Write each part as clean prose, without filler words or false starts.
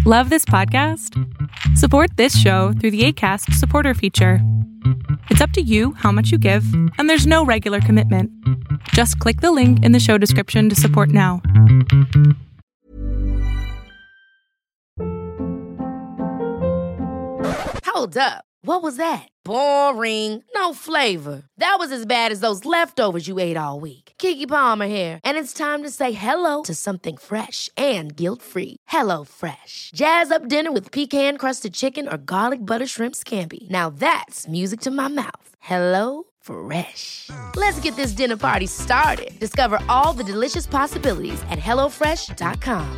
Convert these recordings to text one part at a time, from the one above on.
Love this podcast? Support this show through the Acast supporter feature. It's up to you how much you give, and there's no regular commitment. Just click the link in the show description to support now. Hold up. What was that? Boring. No flavor. That was as bad as those leftovers you ate all week. Keke Palmer here, and it's time to say hello to something fresh and guilt-free. Hello Fresh. Jazz up dinner with pecan-crusted chicken or garlic butter shrimp scampi. Now that's music to my mouth. Hello Fresh. Let's get this dinner party started. Discover all the delicious possibilities at hellofresh.com.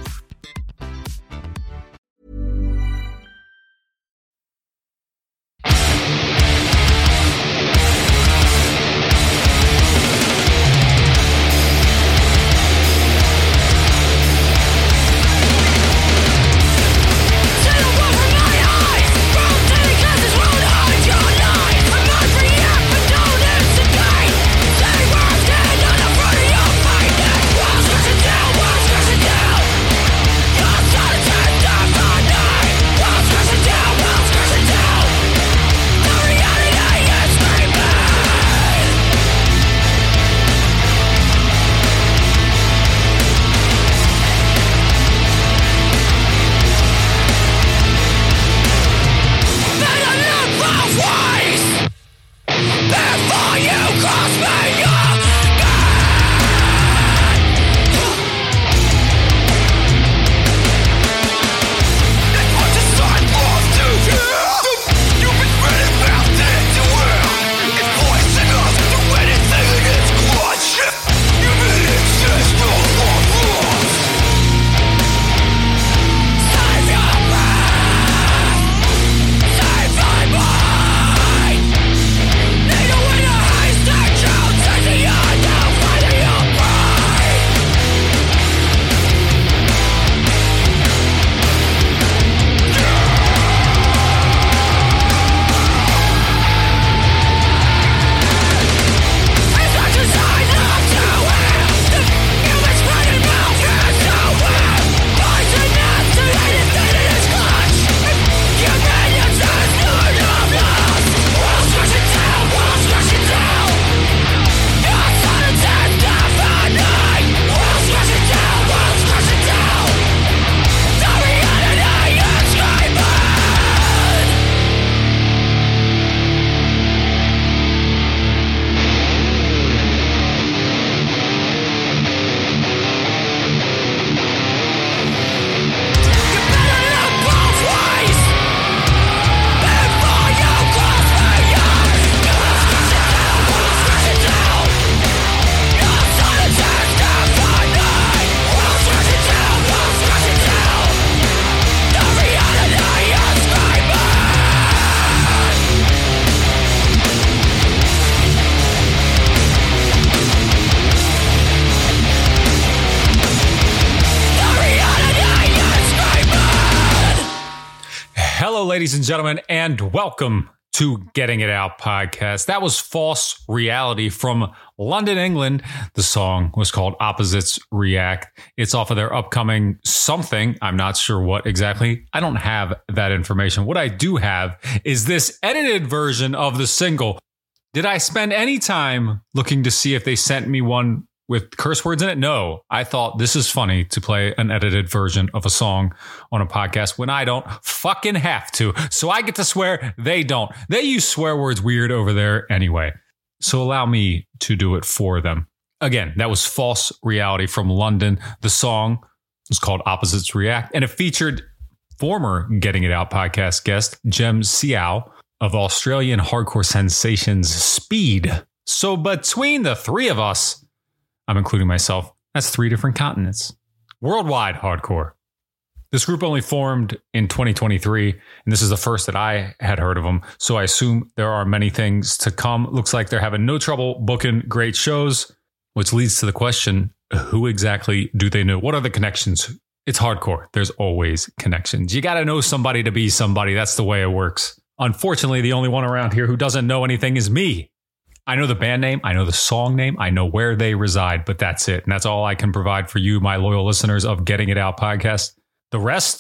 Ladies and gentlemen, and welcome to Getting It Out podcast. That was False Reality from London, England. The song was called Opposites React. It's off of their upcoming something. I'm not sure what exactly. I don't have that information. What I do have is this edited version of the single. Did I spend any time looking to see if they sent me one with curse words in it? No. I thought this is funny to play an edited version of a song on a podcast when I don't fucking have to. So I get to swear, they don't. They use swear words weird over there anyway. So allow me to do it for them. Again, that was False Reality from London. The song was called Opposites React, and it featured former Getting It Out podcast guest Jem Seow of Australian hardcore sensations Speed. So between the three of us, I'm including myself, that's 3 different continents. Worldwide hardcore. This group only formed in 2023, and this is the first that I had heard of them, so I assume there are many things to come. Looks like they're having no trouble booking great shows, which leads to the question, who exactly do they know? What are the connections? It's hardcore. There's always connections. You got to know somebody to be somebody. That's the way it works. Unfortunately, the only one around here who doesn't know anything is me. I know the band name, I know the song name, I know where they reside, but that's it. And that's all I can provide for you, my loyal listeners of Getting It Out podcast. The rest,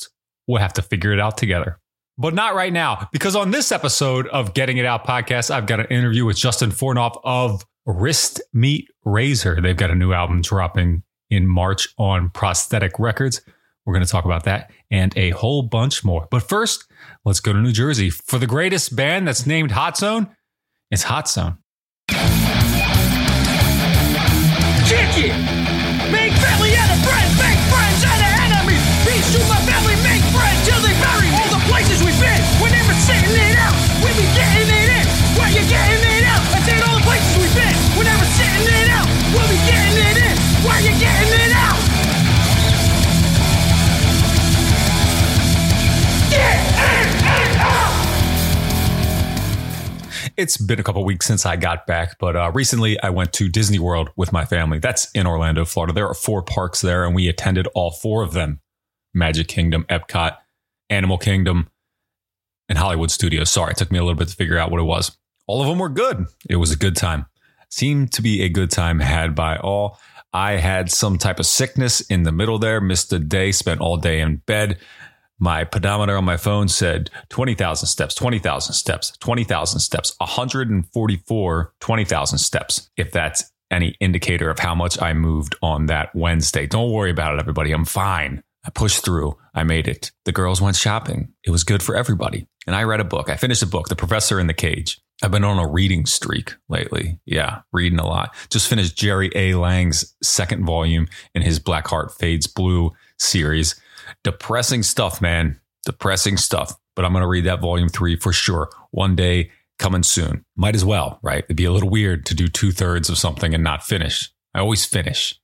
we'll have to figure it out together. But not right now, because on this episode of Getting It Out podcast, I've got an interview with Justin Fornoff of Wrist Meet Razor. They've got a new album dropping in March on Prosthetic Records. We're going to talk about that and a whole bunch more. But first, let's go to New Jersey for the greatest band that's named Hot Zone. It's Hot Zone. Kick it! Make family out of friends, make friends out of enemies. Peace to my family, make friends till they bury all the places we've been. We're never sitting it out, we be getting it in. Where you getting it out? I said all the places we've been. We're never sitting it out, we'll be getting it in. Where you getting it out? Get it out! It's been a couple weeks since I got back, but recently I went to Disney World with my family. That's in Orlando, Florida. There are 4 parks there, and we attended all 4 of them. Magic Kingdom, Epcot, Animal Kingdom, and Hollywood Studios. Sorry, it took me a little bit to figure out what it was. All of them were good. It was a good time. Seemed to be a good time had by all. I had some type of sickness in the middle there, missed a day, spent all day in bed. My pedometer on my phone said 20,000 steps, 20,000 steps, 20,000 steps, 144, 20,000 steps. If that's any indicator of how much I moved on that Wednesday. Don't worry about it, everybody. I'm fine. I pushed through. I made it. The girls went shopping. It was good for everybody. And I read a book. I finished a book, The Professor in the Cage. I've been on a reading streak lately. Yeah, reading a lot. Just finished Jerry A. Lang's 2nd volume in his Black Heart Fades Blue series. Depressing stuff, man. Depressing stuff. But I'm going to read that volume 3 for sure. One day coming soon. Might as well, right? It'd be a little weird to do 2/3 of something and not finish. I always finish.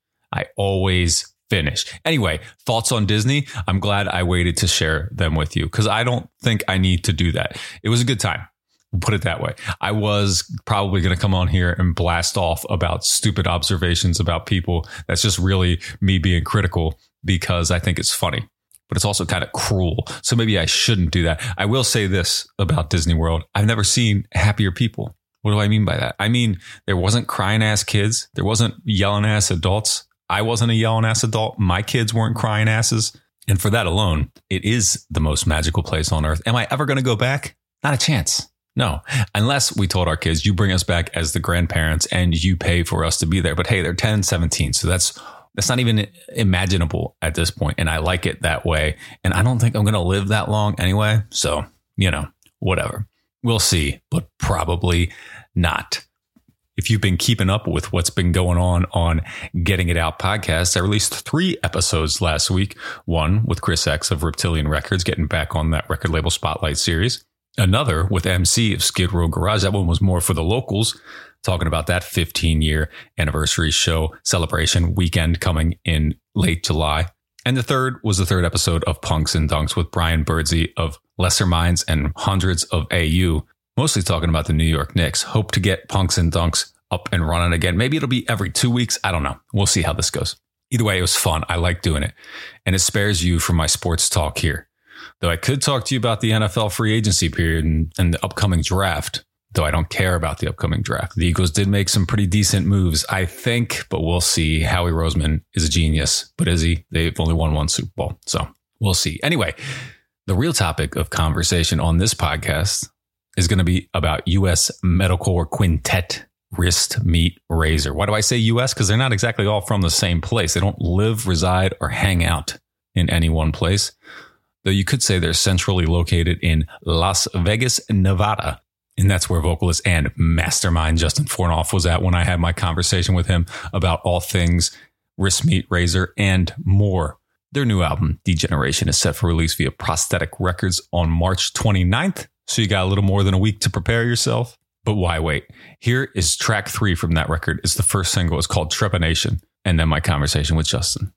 Anyway, thoughts on Disney? I'm glad I waited to share them with you because I don't think I need to do that. It was a good time. We'll put it that way. I was probably going to come on here and blast off about stupid observations about people. That's just really me being critical because I think it's funny, but it's also kind of cruel. So maybe I shouldn't do that. I will say this about Disney World. I've never seen happier people. What do I mean by that? I mean, there wasn't crying ass kids. There wasn't yelling ass adults. I wasn't a yelling ass adult. My kids weren't crying asses. And for that alone, it is the most magical place on earth. Am I ever going to go back? Not a chance. No, unless we told our kids, you bring us back as the grandparents and you pay for us to be there. But hey, they're 10, 17. So that's not even imaginable at this point. And I like it that way. And I don't think I'm going to live that long anyway. So, whatever. We'll see, but probably not. If you've been keeping up with what's been going on Getting It Out podcast, I released 3 episodes last week. One with Chris X of Reptilian Records, getting back on that record label Spotlight series. Another with MC of Skid Row Garage. That one was more for the locals, talking about that 15-year anniversary show celebration weekend coming in late July. And the third was the 3rd episode of Punks and Dunks with Brian Birdsey of Lesser Minds and Hundreds of AU. Mostly talking about the New York Knicks. Hope to get Punks and Dunks up and running again. Maybe it'll be every 2 weeks. I don't know. We'll see how this goes. Either way, it was fun. I like doing it. And it spares you from my sports talk here. Though I could talk to you about the NFL free agency period and the upcoming draft. Though I don't care about the upcoming draft. The Eagles did make some pretty decent moves, I think. But we'll see. Howie Roseman is a genius. But is he? They've only won 1 Super Bowl. So we'll see. Anyway, the real topic of conversation on this podcast is going to be about U.S. Metalcore Quintet Wrist Meet Razor. Why do I say U.S.? Because they're not exactly all from the same place. They don't live, reside, or hang out in any one place. Though you could say they're centrally located in Las Vegas, Nevada. And that's where vocalist and mastermind Justin Fornoff was at when I had my conversation with him about all things Wrist Meet Razor and more. Their new album, Degeneration, is set for release via Prosthetic Records on March 29th. So you got a little more than a week to prepare yourself. But why wait? Here is track 3 from that record. It's the first single. It's called Trepanation. And then my conversation with Justin.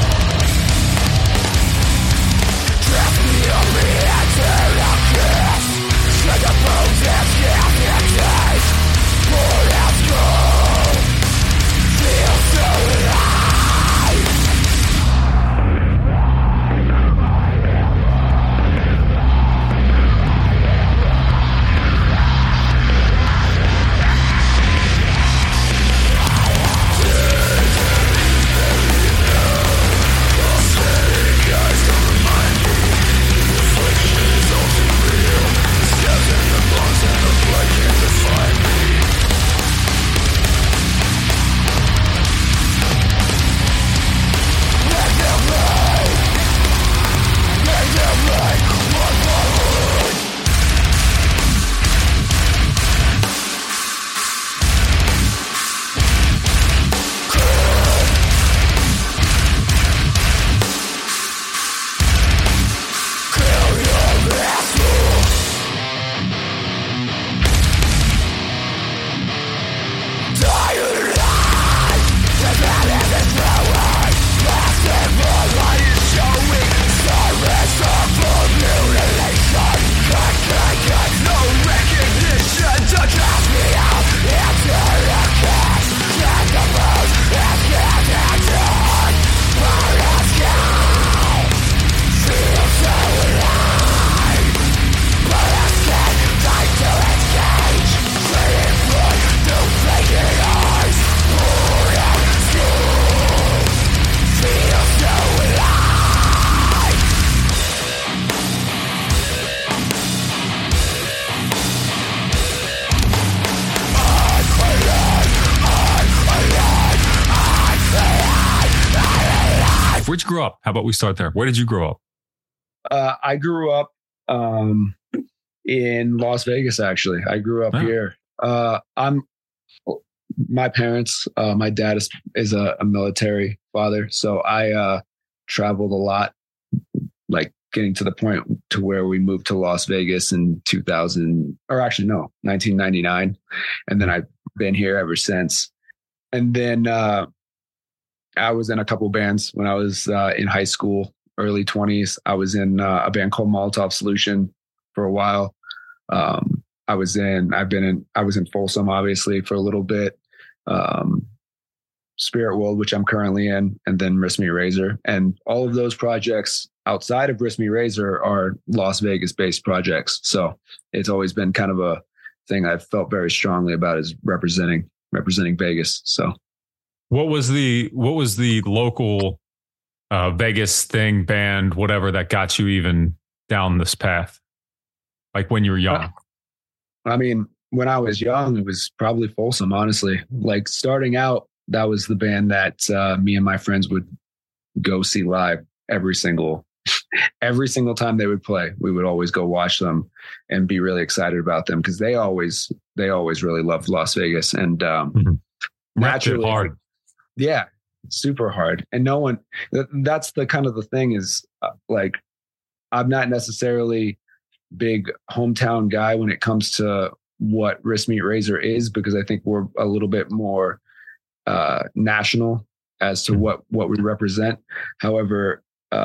Draft me up, me and turn up kiss. Where'd you grow up? How about we start there? Where did you grow up? I grew up in Las Vegas, actually. I grew up here. My parents, my dad is a military father. So I traveled a lot, like getting to the point to where we moved to Las Vegas in 1999. And then I've been here ever since. And then I was in a couple bands when I was in high school, early 20s. I was in a band called Molotov Solution for a while. I was in Folsom, obviously, for a little bit. Spirit World, which I'm currently in, and then Wrist Meet Razor. And all of those projects outside of Wrist Meet Razor are Las Vegas based projects. So it's always been kind of a thing I've felt very strongly about, is representing Vegas. So what was the local Vegas thing, band, whatever, that got you even down this path? Like when you were young? I mean, when I was young, it was probably Folsom, honestly. Like starting out, that was the band that me and my friends would go see live every single time they would play. We would always go watch them and be really excited about them, because they always really loved Las Vegas. And naturally, hard. Yeah, super hard. And no one, that's the kind of the thing is like, I'm not necessarily big hometown guy when it comes to what Wrist Meet Razor is, because I think we're a little bit more national as to what we represent. However,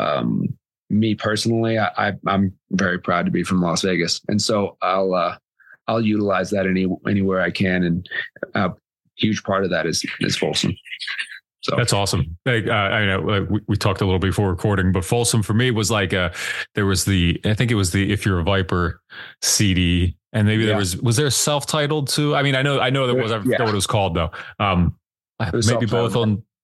me personally, I'm very proud to be from Las Vegas, and so I'll utilize that anywhere I can, and a huge part of that is Folsom. So that's awesome. I know we talked a little before recording, but Folsom for me was like I think it was the If You're a Viper CD, and maybe there was there a self-titled too? I mean, I know there was. I forgot what it was called though. Maybe both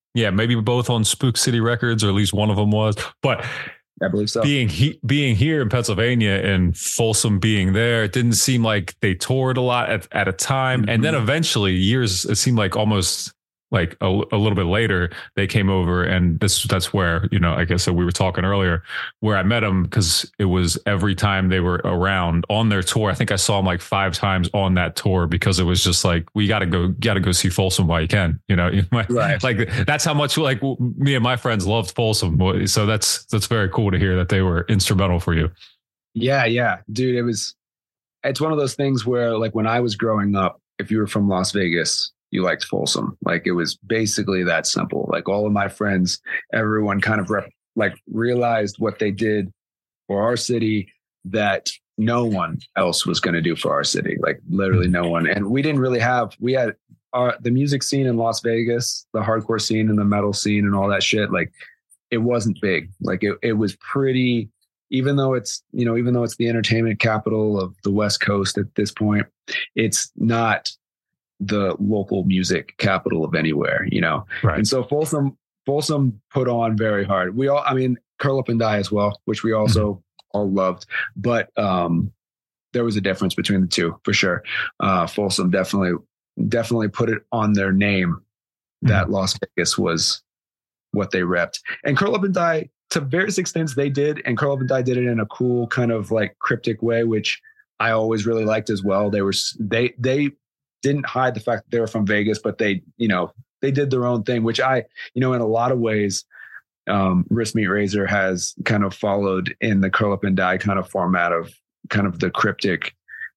on Spook City Records, or at least one of them was. But I believe so. Being here in Pennsylvania and Folsom being there, it didn't seem like they toured a lot at a time, and then eventually it seemed like almost like a little bit later, they came over, and that's where, I guess we were talking earlier, where I met them, because it was every time they were around on their tour. I think I saw them like 5 times on that tour, because it was just like, we got to go see Folsom while you can, right. Like that's how much like me and my friends loved Folsom. So that's very cool to hear that they were instrumental for you. Yeah, dude, it's one of those things where, like, when I was growing up, if you were from Las Vegas, you liked Folsom. Like, it was basically that simple. Like, all of my friends, everyone kind of realized what they did for our city that no one else was going to do for our city. Like, literally no one. And we didn't really we had the music scene in Las Vegas, the hardcore scene and the metal scene and all that shit. Like, it wasn't big. Like, it was pretty, even though it's the entertainment capital of the West Coast at this point, it's not the local music capital of anywhere, Right. And so Folsom put on very hard. Curl Up and Die as well, which we also all loved, but there was a difference between the two for sure. Folsom definitely put it on their name that Las Vegas was what they repped. And Curl Up and Die, to various extents, they did, and Curl Up and Die did it in a cool kind of like cryptic way, which I always really liked as well. They didn't hide the fact that they were from Vegas, but they did their own thing, which in a lot of ways, Wrist Meet Razor has kind of followed in the Curl Up and Die kind of format of kind of the cryptic,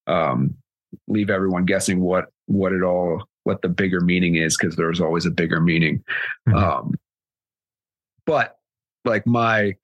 leave everyone guessing what the bigger meaning is, because there's always a bigger meaning. But like my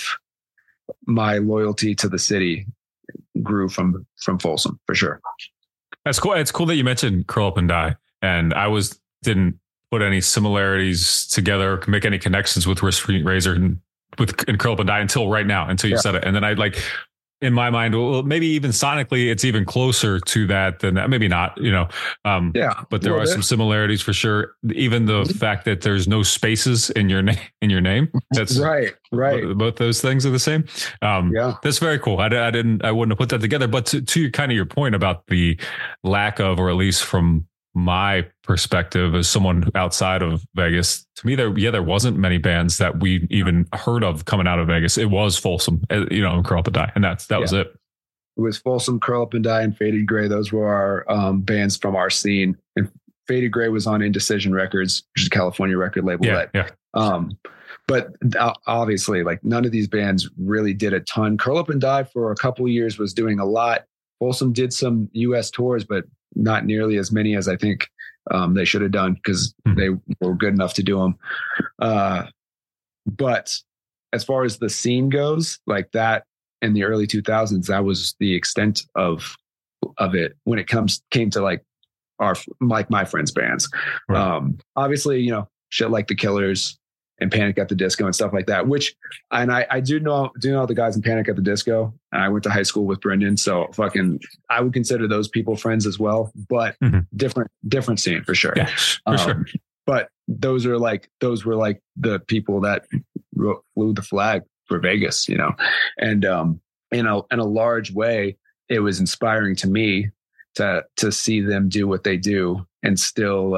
loyalty to the city grew from Folsom for sure. That's cool. It's cool that you mentioned Curl Up and Die, and I didn't put any similarities together or make any connections with Wrist Meet Razor and Curl Up and Die until right now, until you said it. And then I in my mind, well, maybe even sonically, it's even closer to that than that. Maybe not, but there are some similarities for sure. Even the fact that there's no spaces in your name. That's right. Both those things are the same. That's very cool. I wouldn't have put that together, but to kind of your point about the lack of, or at least from my perspective as someone outside of Vegas, to me, there wasn't many bands that we even heard of coming out of Vegas. It was Folsom, and Curl Up and Die. And that was it. It was Folsom, Curl Up and Die, and Faded Gray. Those were our bands from our scene. And Faded Gray was on Indecision Records, which is a California record label. But obviously, like, none of these bands really did a ton. Curl Up and Die for a couple of years was doing a lot. Folsom did some U.S. tours, but not nearly as many as I think they should have done, because they were good enough to do them. But as far as the scene goes, like that in the early 2000s, that was the extent of it when it came to like my friends' bands. Right. Obviously, shit like the Killers and Panic at the Disco and stuff like that, I do know the guys in Panic at the Disco. I went to high school with Brendan, so I would consider those people friends as well, but different scene for sure. Yeah, for sure. But those were like the people that flew the flag for Vegas, and in a large way, it was inspiring to me to see them do what they do and still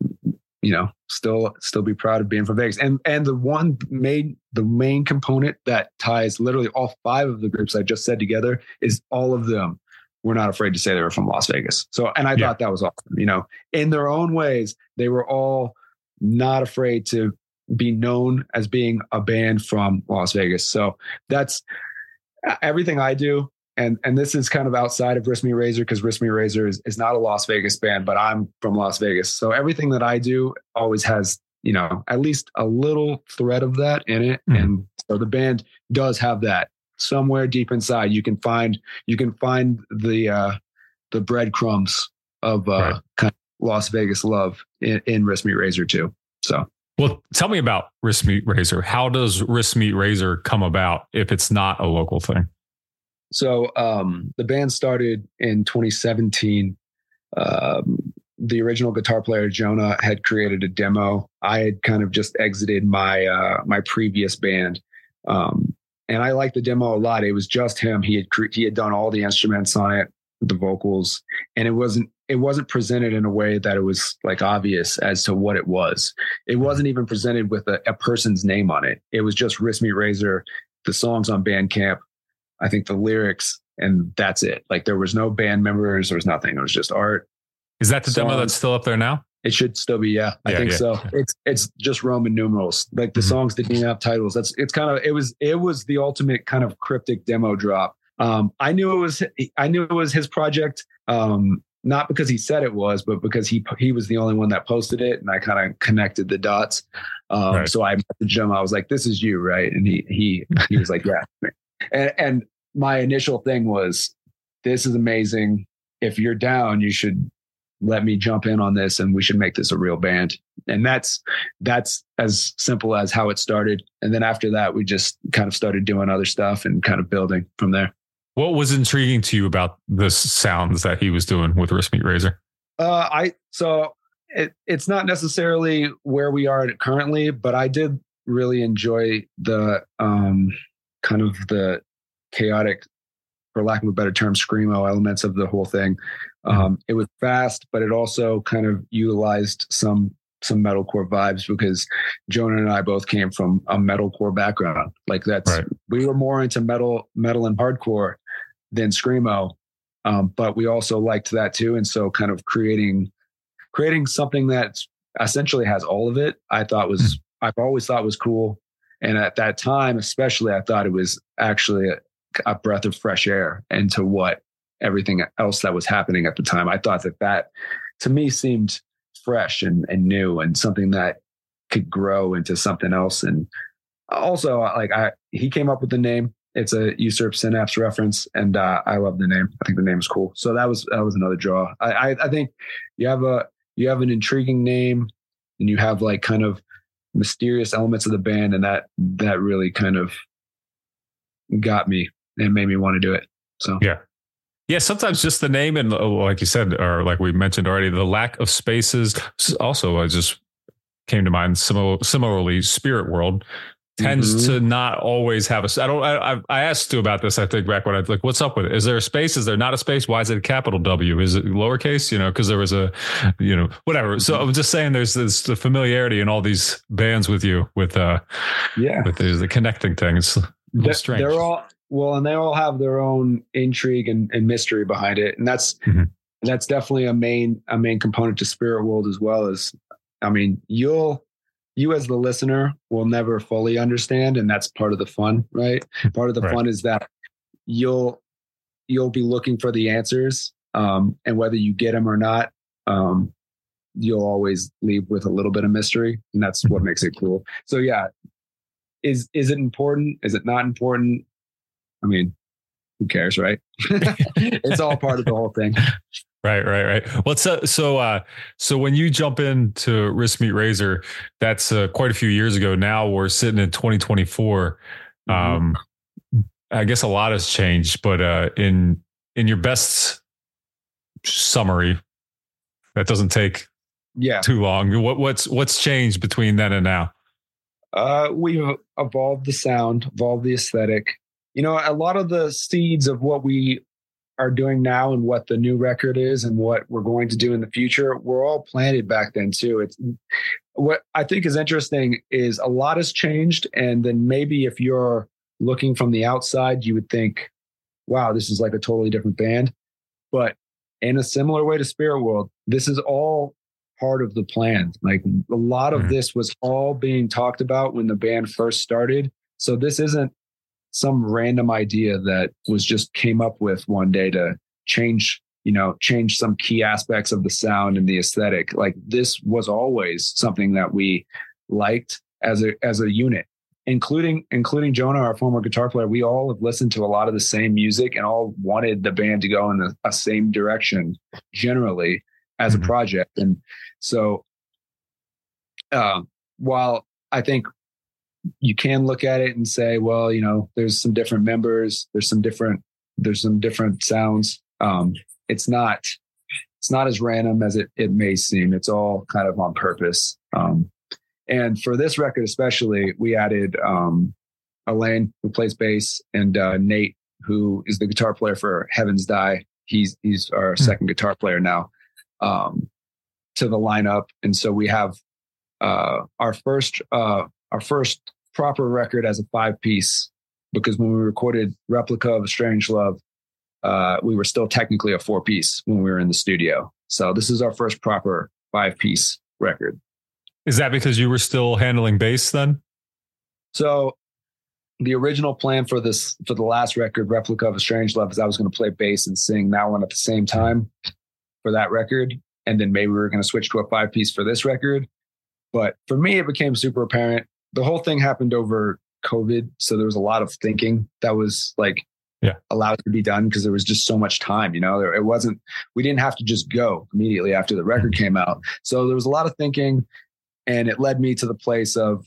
still be proud of being from Vegas. And the main component that ties literally all 5 of the groups I just said together is all of them were not afraid to say they were from Las Vegas. So, and I thought that was awesome. In their own ways, they were all not afraid to be known as being a band from Las Vegas. So that's everything I do. And this is kind of outside of Risk Me Razor, because Risk Me Razor is not a Las Vegas band, but I'm from Las Vegas. So everything that I do always has, at least a little thread of that in it. Mm-hmm. And so the band does have that somewhere deep inside. You can find the breadcrumbs of kind of Las Vegas love in Risk Me Razor too. So. Well, tell me about Risk Me Razor. How does Risk Me Razor come about if it's not a local thing? So the band started in 2017. The original guitar player, Jonah, had created a demo. I had kind of just exited my previous band. And I liked the demo a lot. It was just him. He had done all the instruments on it, the vocals, and it wasn't presented in a way that it was like obvious as to what it was. It wasn't even presented with a person's name on it. It was just Risk Me Razor, the songs on Bandcamp, I think the lyrics, and that's it. Like, there was no band members, there was nothing. It was just art. Is that the demo that's still up there now? It should still be. Yeah, I think so. It's just Roman numerals. Like the songs didn't even have titles. It was the ultimate kind of cryptic demo drop. I knew it was his project. Not because he said it was, but because he was the only one that posted it, and I kind of connected the dots. So I messaged him. I was like, "This is you, right?" And he was like, "Yeah." And my initial thing was, "This is amazing. If you're down, you should let me jump in on this, and we should make this a real band." And that's as simple as how it started. And then after that, we just kind of started doing other stuff and kind of building from there. What was intriguing to you about the sounds that he was doing with Risk Me Razor? It's not necessarily where we are currently, but I did really enjoy the kind of the chaotic, for lack of a better term, screamo elements of the whole thing. It was fast, but it also kind of utilized some metalcore vibes, because Jonah and I both came from a metalcore background. Like we were more into metal and hardcore than screamo, but we also liked that too. And so kind of creating something that essentially has all of it, I've always thought was cool. And at that time, especially, I thought it was actually a breath of fresh air into what everything else that was happening at the time. I thought that to me seemed fresh and new, and something that could grow into something else. And also, he came up with the name. It's a Usurp Synapse reference, and I love the name. I think the name is cool. So that was another draw. I think you have an intriguing name, and you have like kind of mysterious elements of the band, and that really kind of got me and made me want to do it. So yeah, sometimes just the name, and like you said, or like we mentioned already, the lack of spaces also just came to mind. Similarly, Spirit World, tends to not always have I asked Stu about this, I think, back when I like, what's up with it? Is there a space? Is there not a space? Why is it a capital W? Is it lowercase? Because there was a, whatever. So I'm just saying there's the familiarity in all these bands with you with the connecting thing. It's strange. They're all, and they all have their own intrigue and mystery behind it. And that's definitely a main component to Spirit World as well. As, I mean, you as the listener will never fully understand. And that's part of the fun, right? Part of the fun is that you'll be looking for the answers. And whether you get them or not, you'll always leave with a little bit of mystery. And that's what makes it cool. So yeah, is it important? Is it not important? I mean, who cares, right? It's all part of the whole thing. Right. Well, so when you jump into Wrist Meet Razor, that's quite a few years ago. Now we're sitting in 2024. I guess a lot has changed, but in your best summary, that doesn't take too long. What's changed between then and now? We've evolved the sound, evolved the aesthetic. A lot of the seeds of what we are doing now and what the new record is and what we're going to do in the future were all planted back then too. It's what I think is interesting is a lot has changed. And then maybe if you're looking from the outside, you would think, wow, this is like a totally different band. But in a similar way to Spirit World, this is all part of the plan. Like a lot of this was all being talked about when the band first started. So this isn't some random idea that was just came up with one day to change some key aspects of the sound and the aesthetic. Like this was always something that we liked as a unit, including Jonah, our former guitar player. We all have listened to a lot of the same music and all wanted the band to go in the same direction generally as a project. And so, while I think you can look at it and say, well, there's some different members, there's some different sounds. It's not as random as it may seem. It's all kind of on purpose. And for this record, especially, we added, Elaine, who plays bass, and, Nate, who is the guitar player for Heavens Die. He's our second guitar player now, to the lineup. And so we have, our first proper record as a 5-piece, because when we recorded Replica of a Strange Love, we were still technically a 4-piece when we were in the studio. So this is our first proper 5-piece record. Is that because you were still handling bass then? So the original plan for the last record, Replica of a Strange Love, is I was going to play bass and sing that one at the same time for that record. And then maybe we were going to switch to a 5-piece for this record. But for me, it became super apparent. The whole thing happened over COVID. So there was a lot of thinking that was allowed to be done because there was just so much time, we didn't have to just go immediately after the record came out. So there was a lot of thinking, and it led me to the place of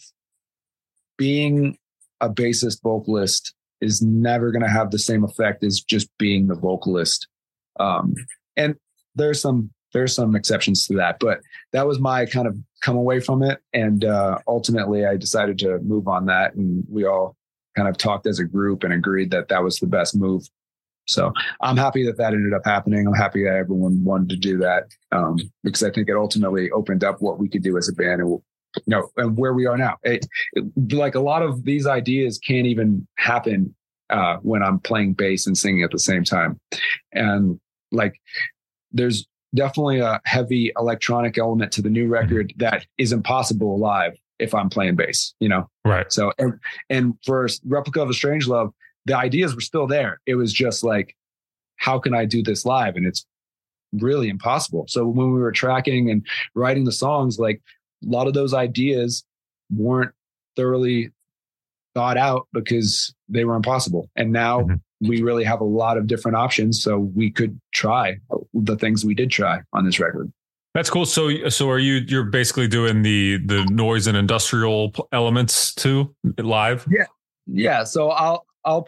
being a bassist vocalist is never going to have the same effect as just being the vocalist. And there's some exceptions to that, but that was my kind of come away from it. And ultimately I decided to move on that. And we all kind of talked as a group and agreed that that was the best move. So I'm happy that ended up happening. I'm happy that everyone wanted to do that, because I think it ultimately opened up what we could do as a band and where we are now. Like a lot of these ideas can't even happen when I'm playing bass and singing at the same time. And like, there's definitely a heavy electronic element to the new record that is impossible live if I'm playing bass, Right. So, and for Replica of a Strange Love, the ideas were still there. It was just like, how can I do this live? And it's really impossible. So when we were tracking and writing the songs, like a lot of those ideas weren't thoroughly thought out because they were impossible. And now we really have a lot of different options. So we could try the things we did try on this record. That's cool. So are you're basically doing the noise and industrial elements too live? Yeah. Yeah. So I'll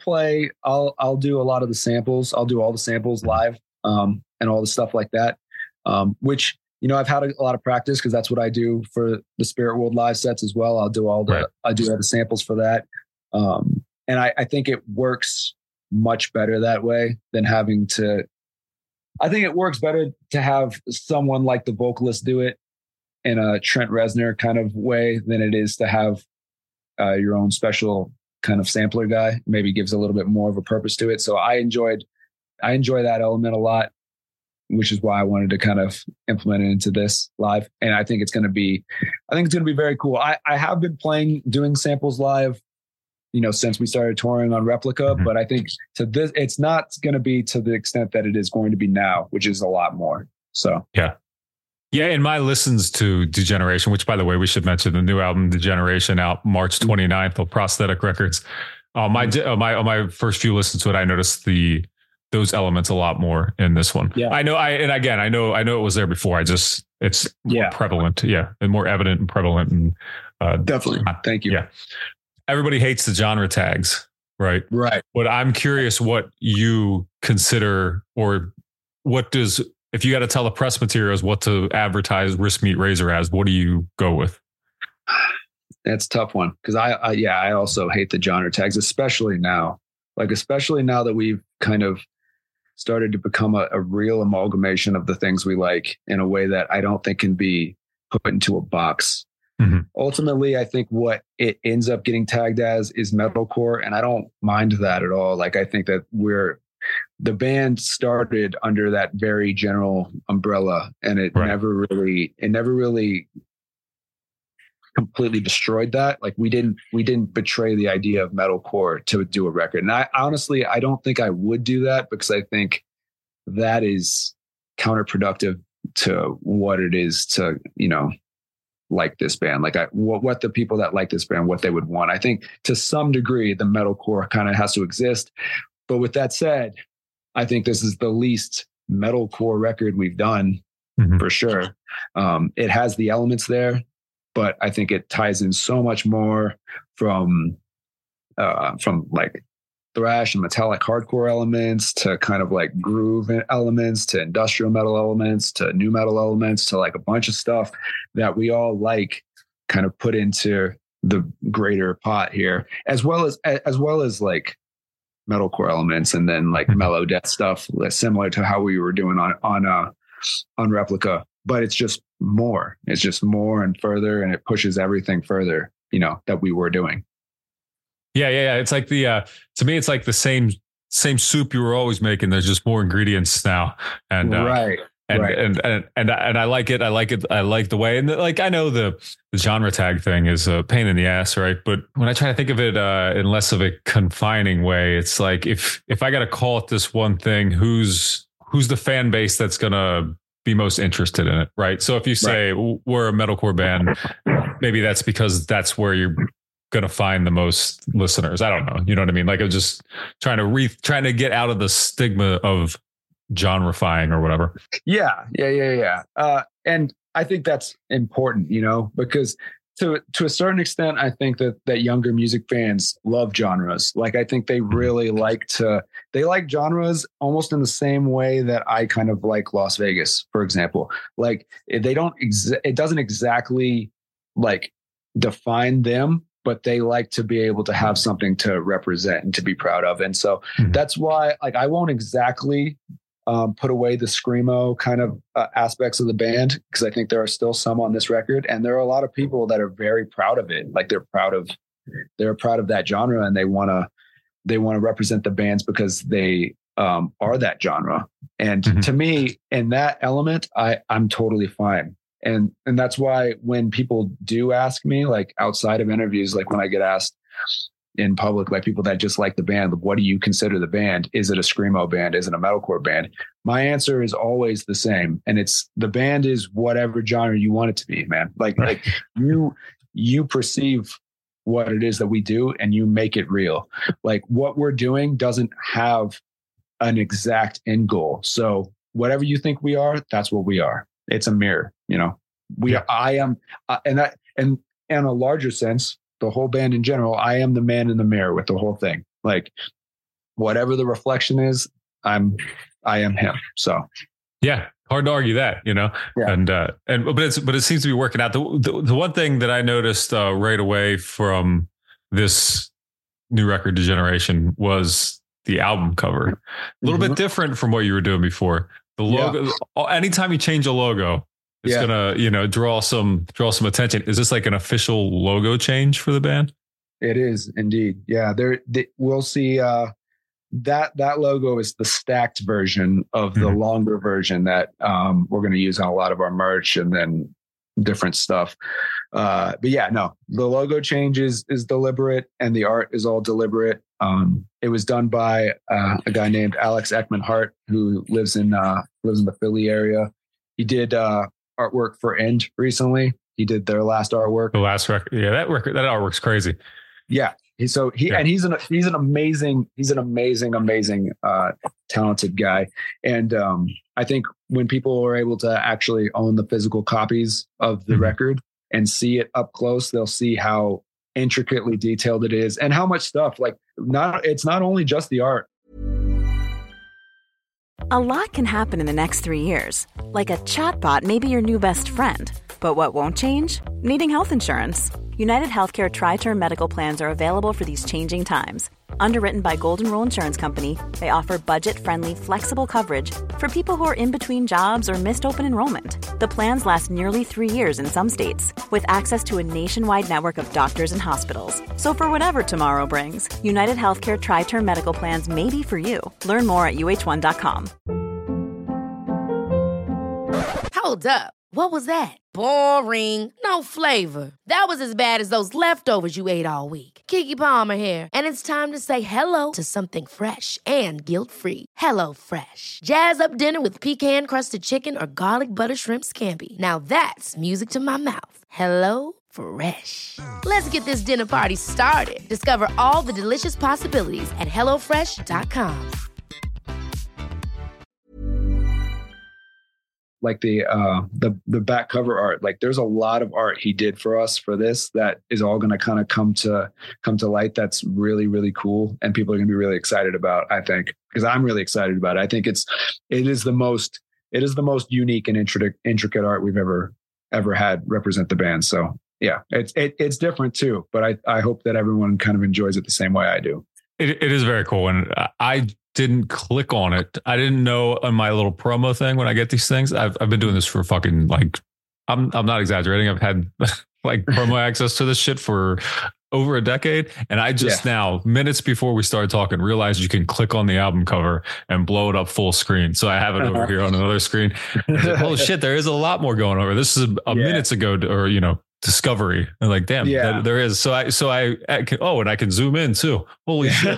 do a lot of the samples. I'll do all the samples live, and all the stuff like that. Which I've had a lot of practice because that's what I do for the Spirit World live sets as well. I do all the samples for that. And I think it works much better that way than having to, I think it works better to have someone like the vocalist do it in a Trent Reznor kind of way than it is to have your own special kind of sampler guy. Maybe gives a little bit more of a purpose to it. So I enjoy that element a lot, which is why I wanted to kind of implement it into this live. And I think it's going to be very cool. I have been doing samples live, since we started touring on Replica, but I think it's not going to be to the extent that it is going to be now, which is a lot more. So, yeah. Yeah, in my listens to Degeneration, which, by the way, we should mention the new album Degeneration out March 29th on Prosthetic Records. My first few listens to it, I noticed those elements a lot more in this one. Yeah, I know. I know it was there before. It's more prevalent. Yeah, and more evident and prevalent. And definitely. Thank you. Yeah, everybody hates the genre tags, right? Right. But I'm curious what you consider, or what does. If you got to tell the press materials what to advertise Wrist Meet Razor as, what do you go with? That's a tough one because I also hate the genre tags, especially now that we've kind of started to become a real amalgamation of the things we like in a way that I don't think can be put into a box. Mm-hmm. Ultimately, I think what it ends up getting tagged as is metalcore, and I don't mind that at all. Like I think that the band started under that very general umbrella, and it never really completely destroyed that. Like we didn't betray the idea of metalcore to do a record. And I honestly don't think I would do that because I think that is counterproductive to what it is to, like this band. Like what the people that like this band, what they would want. I think to some degree, the metalcore kind of has to exist. But with that said, I think this is the least metalcore record we've done for sure. It has the elements there, but I think it ties in so much more from like thrash and metallic hardcore elements to kind of like groove elements to industrial metal elements to new metal elements to like a bunch of stuff that we all like kind of put into the greater pot here, as well as like metalcore elements and then like mellow death stuff similar to how we were doing on Replica, but it's just more and further, and it pushes everything further, that we were doing. Yeah. It's like to me, it's like the same soup you were always making. There's just more ingredients now. And right. And I like it. I like the way, and like, I know the genre tag thing is a pain in the ass, right? But when I try to think of it in less of a confining way, it's like, if I got to call it this one thing, who's the fan base that's going to be most interested in it, right? So if you say we're a metalcore band, maybe that's because that's where you're going to find the most listeners. I don't know. You know what I mean? Like, I'm just trying to get out of the stigma of genrefying or whatever. Yeah. And I think that's important, because to a certain extent, I think that younger music fans love genres. Like, I think they really like genres almost in the same way that I kind of like Las Vegas, for example. Like it doesn't exactly like define them, but they like to be able to have something to represent and to be proud of. And so that's why, like, I won't exactly put away the screamo kind of aspects of the band, because I think there are still some on this record, and there are a lot of people that are very proud of it. Like they're proud of that genre, and they want to represent the bands because they are that genre. And to me, in that element, I'm totally fine. And that's why when people do ask me, like outside of interviews, like when I get asked in public, like people that just like the band, what do you consider the band? Is it a screamo band? Is it a metalcore band? My answer is always the same. And it's, the band is whatever genre you want it to be, man. Like you perceive what it is that we do and you make it real. Like what we're doing doesn't have an exact end goal. So whatever you think we are, that's what we are. It's a mirror, I am, and in a larger sense, the whole band in general, I am the man in the mirror with the whole thing. Like whatever the reflection is, I am him. So yeah, hard to argue that, you know. Yeah. But it seems to be working out. The one thing that I noticed right away from this new record, Degeneration, was the album cover. A little bit different from what you were doing before. The logo, anytime you change a logo, it's gonna, you know, draw some attention. Is this like an official logo change for the band? It is indeed. Yeah, we'll see. That logo is the stacked version of the longer version that we're going to use on a lot of our merch and then different stuff. But yeah, no, the logo change is deliberate and the art is all deliberate. It was done by a guy named Alex Ekman Hart, who lives in the Philly area. He did artwork for End recently. He did their last artwork. The last record. Yeah, that artwork's crazy. Yeah. And he's an amazing talented guy. And I think when people are able to actually own the physical copies of the record and see it up close, they'll see how intricately detailed it is and how much stuff, like, it's not only just the art. A lot can happen in the next 3 years. Like a chatbot may be your new best friend. But what won't change? Needing health insurance. United Healthcare Tri-Term Medical Plans are available for these changing times. Underwritten by Golden Rule Insurance Company, they offer budget-friendly, flexible coverage for people who are in between jobs or missed open enrollment. The plans last nearly 3 years in some states, with access to a nationwide network of doctors and hospitals. So for whatever tomorrow brings, United Healthcare Tri-Term Medical Plans may be for you. Learn more at uh1.com. Hold up. What was that? Boring. No flavor. That was as bad as those leftovers you ate all week. Keke Palmer here, and it's time to say hello to something fresh and guilt-free. HelloFresh. Jazz up dinner with pecan-crusted chicken or garlic butter shrimp scampi. Now that's music to my mouth. HelloFresh. Let's get this dinner party started. Discover all the delicious possibilities at HelloFresh.com. Like the back cover art, like there's a lot of art he did for us for this that is all going to kind of come to light. That's really, really cool. And people are going to be really excited about, I think, because I'm really excited about it. I think it is the most unique and intricate art we've ever had represent the band. So yeah, it's different too, but I hope that everyone kind of enjoys it the same way I do. It is very cool. And I didn't click on it. I didn't know on my little promo thing when I get these things. I've been doing this for fucking, like, I'm not exaggerating. I've had like promo access to this shit for over a decade. And I just now, minutes before we started talking, realized you can click on the album cover and blow it up full screen. So I have it over here on another screen. Oh shit, there is a lot more going over. This is a minutes ago, or, you know, discovery. And like, damn, there is. So I can, and I can zoom in too. Holy shit.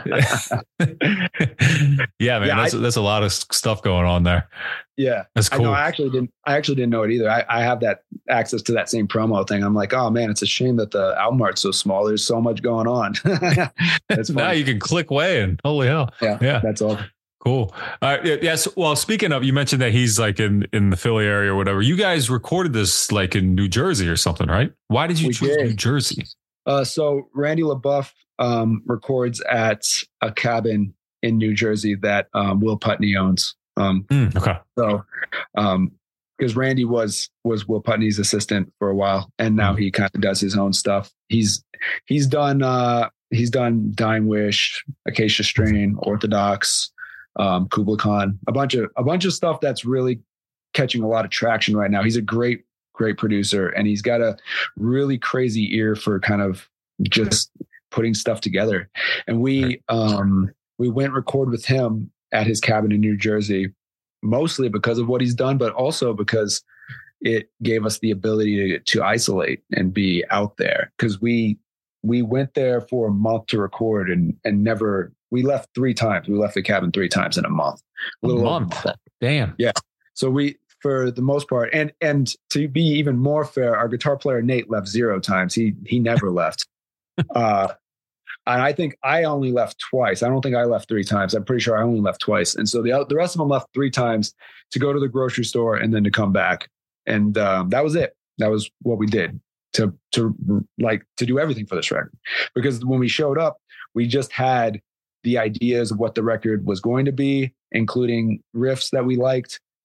Yeah, man, that's a lot of stuff going on there. Yeah. That's cool. I actually didn't know it either. I have that access to that same promo thing. I'm like, oh man, it's a shame that the album art's so small. There's so much going on. That's now you can click away and holy hell. Yeah. That's all. Cool. Yes. Well, speaking of, you mentioned that he's like in the Philly area or whatever. You guys recorded this like in New Jersey or something, right? Why did you choose New Jersey? So Randy LaBeouf records at a cabin in New Jersey that Will Putney owns. Okay. So, because Randy was Will Putney's assistant for a while, and now he kind of does his own stuff. He's done Dying Wish, Acacia Strain, Orthodox, Kubla Khan, a bunch of stuff that's really catching a lot of traction right now. He's a great producer, and he's got a really crazy ear for kind of just putting stuff together. And we went record with him at his cabin in New Jersey, mostly because of what he's done, but also because it gave us the ability to isolate and be out there. Because we went there for a month to record and never. We left 3 times. We left the cabin 3 times in a month. A month. Damn. Yeah. So we, for the most part, and to be even more fair, our guitar player Nate left 0 times. He never left. And I think I only left twice. I don't think I left 3 times. I'm pretty sure I only left twice. And so the rest of them left 3 times to go to the grocery store and then to come back. And that was it. That was what we did to do everything for this record. Because when we showed up, we just had the ideas of what the record was going to be, including riffs that we liked,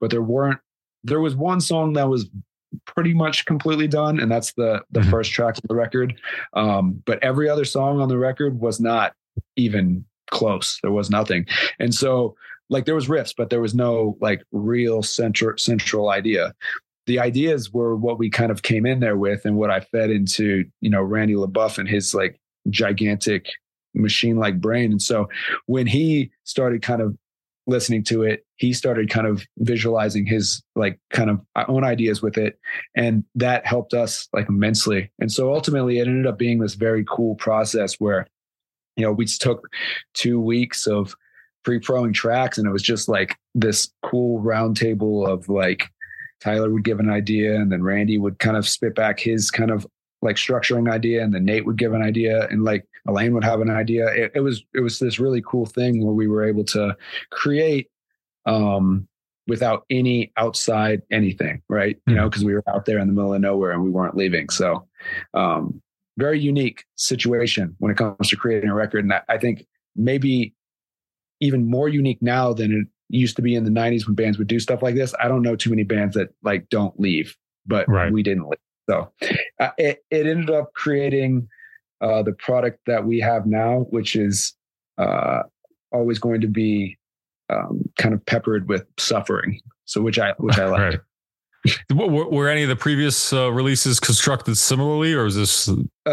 but there was one song that was pretty much completely done, and that's the first track of the record. But every other song on the record was not even close. There was nothing. And so like there was riffs, but there was no like real central idea. The ideas were what we kind of came in there with and what I fed into, Randy LaBeouf and his like gigantic machine-like brain. And so when he started kind of listening to it, he started kind of visualizing his like kind of own ideas with it. And that helped us like immensely. And so ultimately it ended up being this very cool process where, we took 2 weeks of pre-proing tracks, and it was just like this cool round table of like, Tyler would give an idea, and then Randy would kind of spit back his kind of like structuring idea, and then Nate would give an idea, and like Elaine would have an idea. It was this really cool thing where we were able to create without any outside anything, right? Because we were out there in the middle of nowhere and we weren't leaving. So very unique situation when it comes to creating a record. And I think maybe even more unique now than it used to be in the 90s when bands would do stuff like this. I don't know too many bands that like don't leave, but we didn't leave. So it ended up creating the product that we have now, which is always going to be kind of peppered with suffering. So which I like. Right. Were any of the previous releases constructed similarly, or is this?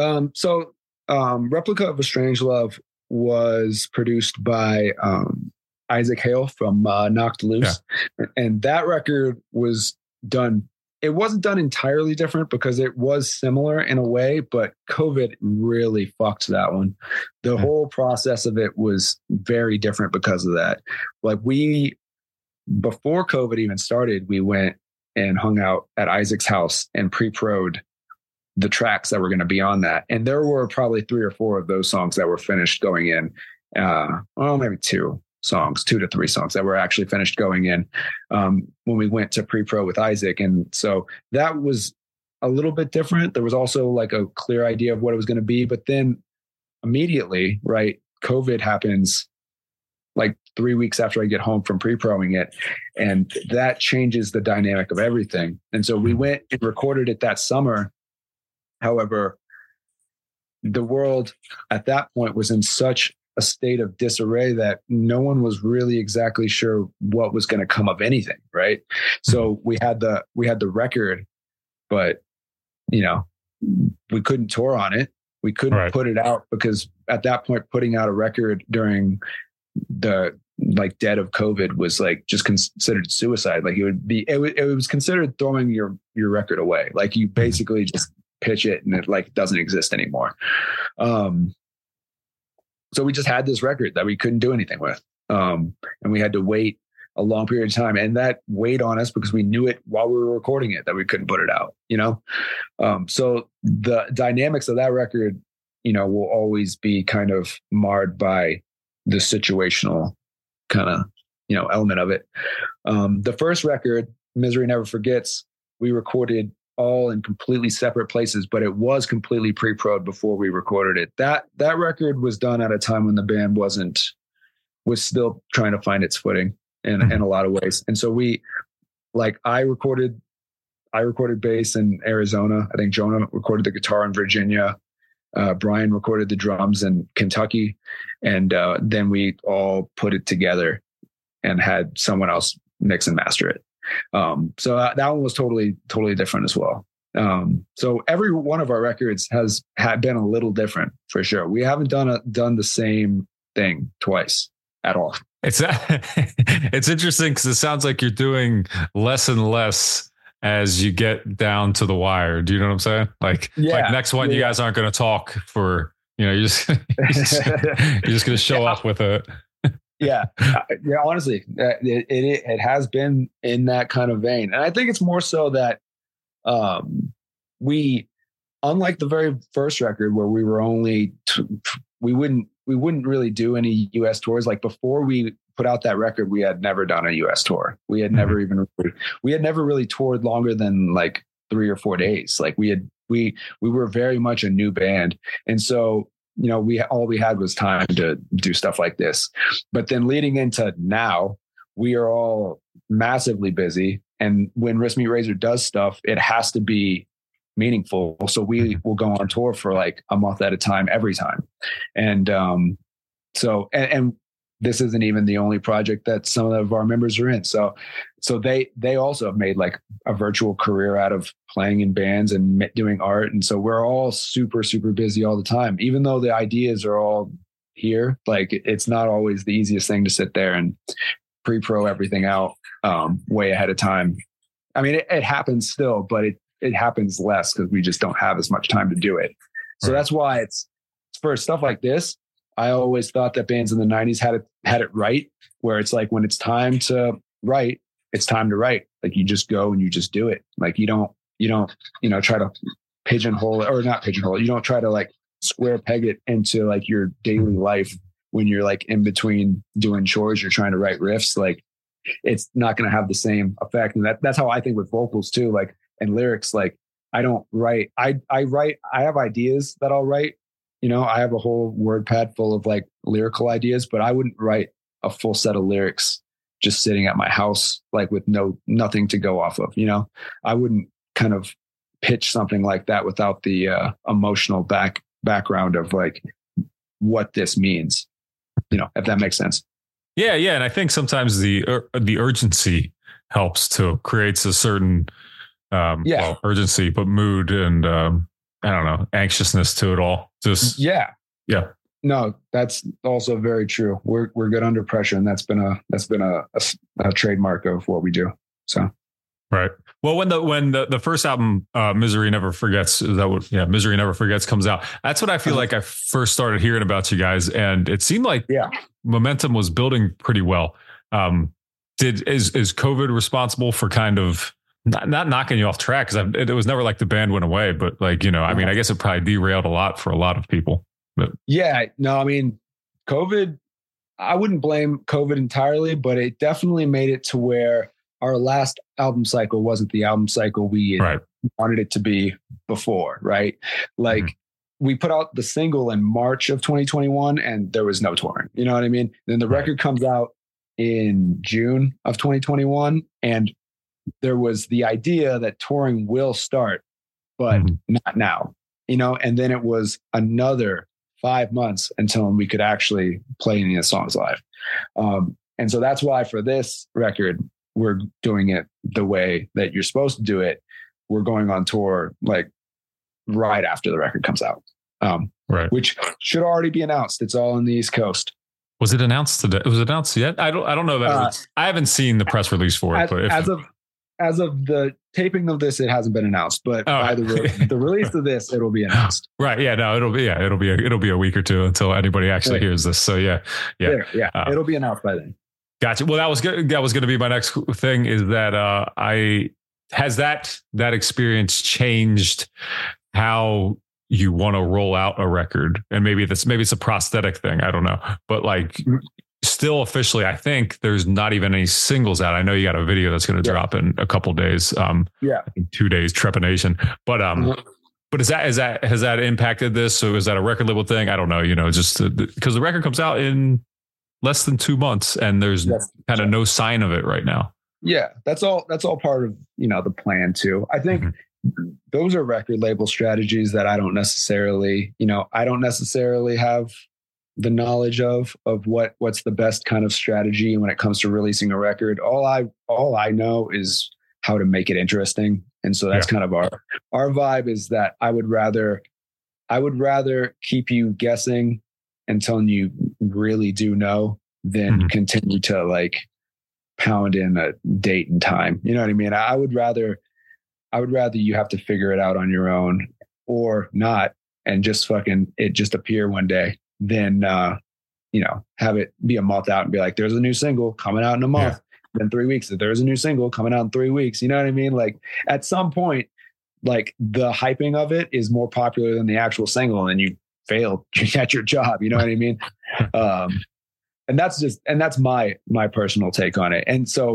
Replica of a Strange Love was produced by Isaac Hale from Knocked Loose. Yeah. And that record was done. It wasn't done entirely different because it was similar in a way, but COVID really fucked that one. The whole process of it was very different because of that. Like before COVID even started, we went and hung out at Isaac's house and pre-proed the tracks that were going to be on that. And there were probably 3 or 4 of those songs that were finished going in. Maybe 2 to 3 songs that were actually finished going in when we went to pre-pro with Isaac. And so that was a little bit different. There was also like a clear idea of what it was going to be, but then immediately, right, COVID happens like 3 weeks after I get home from pre-proing it. And that changes the dynamic of everything. And so we went and recorded it that summer. However, the world at that point was in such a state of disarray that no one was really exactly sure what was going to come of anything. Right. So we had the record, but we couldn't tour on it. We couldn't put it out because at that point, putting out a record during the like dead of COVID was like just considered suicide. Like it was considered throwing your record away. Like you basically just pitch it and it like doesn't exist anymore. So we just had this record that we couldn't do anything with. And we had to wait a long period of time, and that weighed on us because we knew it while we were recording it that we couldn't put it out, So the dynamics of that record, will always be kind of marred by the situational kind of, element of it. The first record, Misery Never Forgets, we recorded all in completely separate places, but it was completely pre-pro'd before we recorded it. That record was done at a time when the band was still trying to find its footing in a lot of ways. And so I recorded bass in Arizona. I think Jonah recorded the guitar in Virginia. Brian recorded the drums in Kentucky. And then we all put it together and had someone else mix and master it. So that one was totally different as well. So every one of our records had been a little different for sure. We haven't done the same thing twice at all. It's interesting because it sounds like you're doing less and less as you get down to the wire. Do you know what I'm saying? Like next one, you guys aren't going to talk for, you're just going to show up with it. Yeah. Honestly, it has been in that kind of vein. And I think it's more so that we, unlike the very first record where we were only, we wouldn't really do any US tours. Like before we put out that record, we had never done a US tour. We had never really toured longer than like 3 or 4 days. Like we were very much a new band. And so, all we had was time to do stuff like this. But then leading into now, we are all massively busy. And when Wrist Meet Razor does stuff, it has to be meaningful. So we will go on tour for like a month at a time, every time. And so this isn't even the only project that some of our members are in. So they also have made like a virtual career out of playing in bands and doing art. And so we're all super, super busy all the time, even though the ideas are all here. Like it's not always the easiest thing to sit there and pre-pro everything out way ahead of time. I mean, it happens still, but it happens less because we just don't have as much time to do it. So that's why it's for stuff like this. I always thought that bands in the 90s had it right, where it's like when it's time to write, it's time to write. Like you just go and you just do it. Like you don't try to pigeonhole it, or not pigeonhole it. You don't try to like square peg it into like your daily life when you're like in between doing chores, you're trying to write riffs. Like it's not going to have the same effect. And that's how I think with vocals too, like, and lyrics. Like I don't write, I have ideas that I'll write. I have a whole word pad full of like lyrical ideas, but I wouldn't write a full set of lyrics just sitting at my house, like with nothing to go off of. I wouldn't kind of pitch something like that without the emotional background of like what this means, if that makes sense. Yeah. And I think sometimes the urgency helps to creates a certain urgency, but mood and I don't know, anxiousness to it all. Just yeah. No, that's also very true. We're good under pressure, and that's been a trademark of what we do. So, right. Well, when the first album, Misery Never Forgets, Misery Never Forgets comes out. That's what I feel like I first started hearing about you guys, and it seemed like momentum was building pretty well. Is COVID responsible for kind of not knocking you off track? Because it was never like the band went away, but like, I mean, I guess it probably derailed a lot for a lot of people. But yeah, no, I mean, COVID, I wouldn't blame COVID entirely, but it definitely made it to where our last album cycle wasn't the album cycle we wanted it to be before, right? Like we put out the single in March of 2021 and there was no touring. You know what I mean? Then the record comes out in June of 2021 and there was the idea that touring will start, but not now, and then it was another 5 months until we could actually play any of the songs live. And so that's why for this record, we're doing it the way that you're supposed to do it. We're going on tour like right after the record comes out, which should already be announced. It's all on the East Coast. Was it announced today? Was it announced yet? I don't know that. I haven't seen the press release for it. But as of the taping of this, it hasn't been announced, but by the release of this, it'll be announced. Right. Yeah. No, it'll be a week or two until anybody actually hears this. So yeah. It'll be announced by then. Gotcha. Well, that was good. That was going to be my next thing is that, has that experience changed how you want to roll out a record? And maybe it's a prosthetic thing. I don't know, but like, still officially, I think there's not even any singles out. I know you got a video that's going to drop in a couple days. 2 days, Trepanation. But but has that impacted this? So is that a record label thing? I don't know. Just because the record comes out in less than 2 months, and there's kind of no sign of it right now. Yeah, that's all part of the plan too. I think those are record label strategies that I don't necessarily have the knowledge of what's the best kind of strategy when it comes to releasing a record. All I know is how to make it interesting. And so that's kind of our vibe is that I would rather keep you guessing until you really do know than continue to like pound in a date and time. You know what I mean? I would rather you have to figure it out on your own or not and just appear one day than have it be a month out and be like, there's a new single coming out in a month. Then 3 weeks, there's a new single coming out in 3 weeks. You know what I mean? Like at some point, like the hyping of it is more popular than the actual single and you failed at your job. You know what I mean? And that's my personal take on it. And so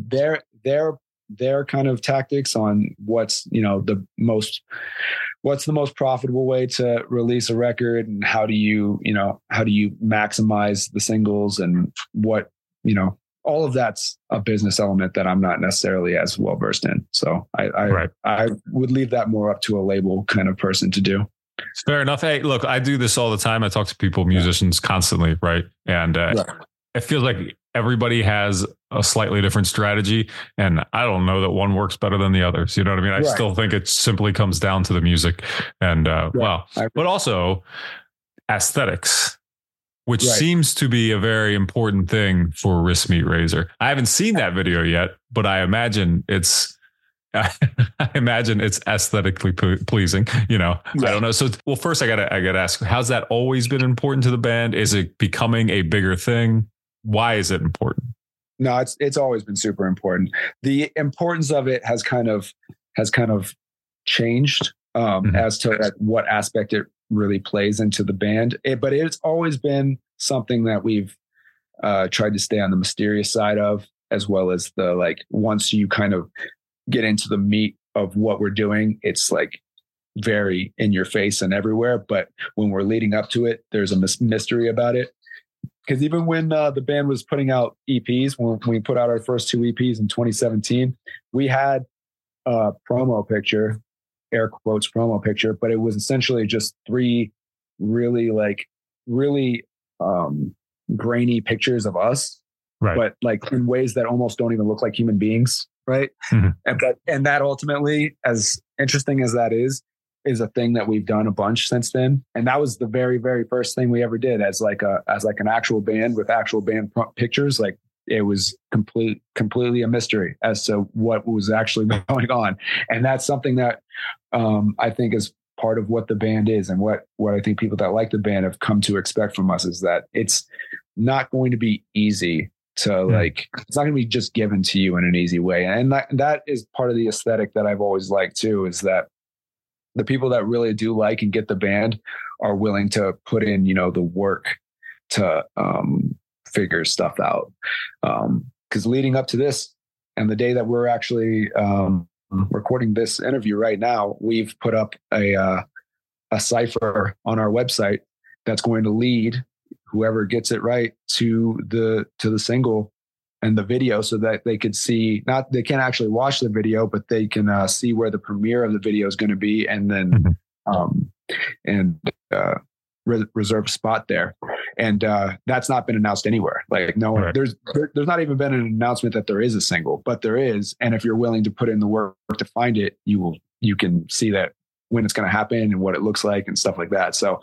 their kind of tactics on what's the most profitable way to release a record and how do you maximize the singles and what all of that's a business element that I'm not necessarily as well versed in. So I would leave that more up to a label kind of person to do. Fair enough. Hey, look, I do this all the time. I talk to people, musicians constantly, right? And it feels like everybody has a slightly different strategy. And I don't know that one works better than the others. You know what I mean? I still think it simply comes down to the music and, but also aesthetics, which seems to be a very important thing for Wrist Meet Razor. I haven't seen that video yet, but I imagine it's aesthetically pleasing, you know. I don't know. So, well, first I gotta ask, how's that always been important to the band? Is it becoming a bigger thing? Why is it important? No, it's always been super important. The importance of it has kind of changed as to what aspect it really plays into the band. But it's always been something that we've tried to stay on the mysterious side of, as well as the, like, once you kind of get into the meat of what we're doing, it's like very in your face and everywhere. But when we're leading up to it, there's a mystery about it. Because even when the band was putting out EPs, when we put out our first 2 EPs in 2017, we had a promo picture, air quotes promo picture, but it was essentially just 3 really grainy pictures of us, but like in ways that almost don't even look like human beings. Right. And that ultimately, as interesting as that is a thing that we've done a bunch since then. And that was the very, very first thing we ever did as an actual band with actual band pictures. Like, it was completely a mystery as to what was actually going on. And that's something that I think is part of what the band is, and what I think people that like the band have come to expect from us, is that it's not going to be easy to like, it's not going to be just given to you in an easy way. And that is part of the aesthetic that I've always liked too, is that the people that really do like and get the band are willing to put in, you know, the work to figure stuff out. Because leading up to this and the day that we're actually recording this interview right now, we've put up a cipher on our website that's going to lead whoever gets it right to the single and the video, so that they could see, they can't actually watch the video, but they can see where the premiere of the video is going to be, and then reserve a spot there. And that's not been announced anywhere. Like, no one, there's not even been an announcement that there is a single, but there is. And if you're willing to put in the work to find it, you can see that when it's going to happen and what it looks like and stuff like that. So,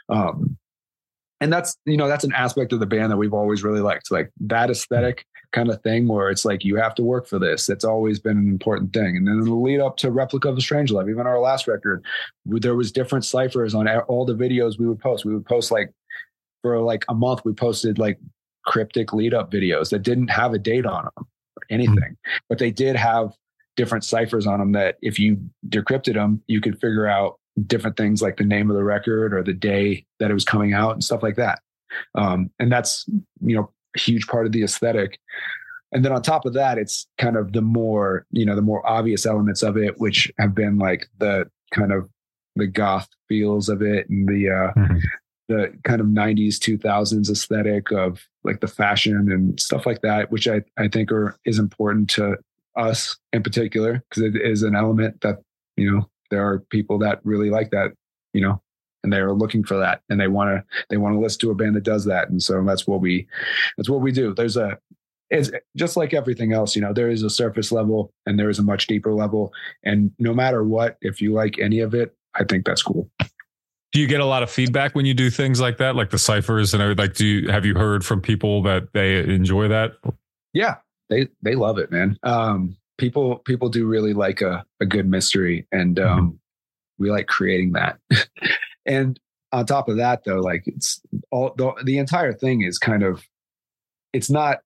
and that's an aspect of the band that we've always really liked, like that aesthetic kind of thing, where it's like, you have to work for this. It's always been an important thing. And then in the lead up to Replica of a Strangelove, even our last record, there was different ciphers on all the videos we would post. We would post, like, for like a month, we posted like cryptic lead up videos that didn't have a date on them or anything, but they did have different ciphers on them that if you decrypted them, you could figure out different things, like the name of the record or the day that it was coming out and stuff like that. And that's, you know, a huge part of the aesthetic. And then on top of that, it's kind of the more obvious elements of it, which have been like the kind of the goth feels of it, and the kind of 90s, 2000s aesthetic of like the fashion and stuff like that, which I think is important to us in particular, because it is an element that, you know, there are people that really like that, you know, and they are looking for that, and they want to listen to a band that does that. And so that's what we do. It's just like everything else, you know, there is a surface level and there is a much deeper level. And no matter what, if you like any of it, I think that's cool. Do you get a lot of feedback when you do things like that, like the ciphers and everything? Like, have you heard from people that they enjoy that? Yeah, they love it, man. People do really like a good mystery, and we like creating that. And on top of that, though, like, it's all the entire thing is kind of, it's not